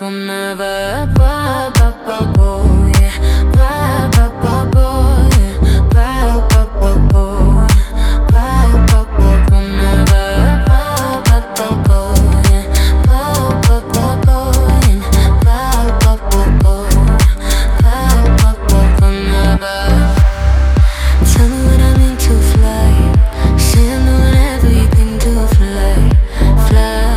Come never, ba ba ba boy, ba ba ba boy, ba ba ba boy, ba ba ba. Come never, ba ba ba boy, ba ba ba boy, ba ba ba boy, ba ba ba. Come never. Tell me what I mean to fly. Say I'm doing everything to fly, fly.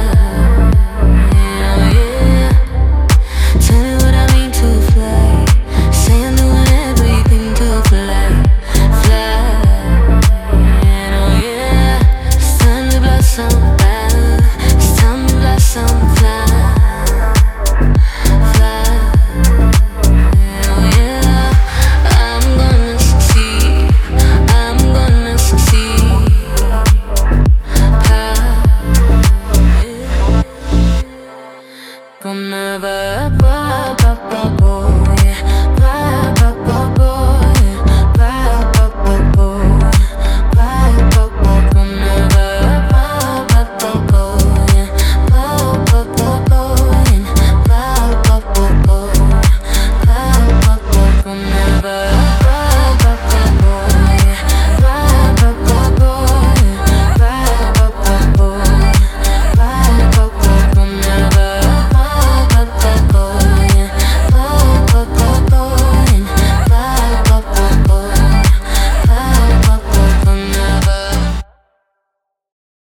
Come never.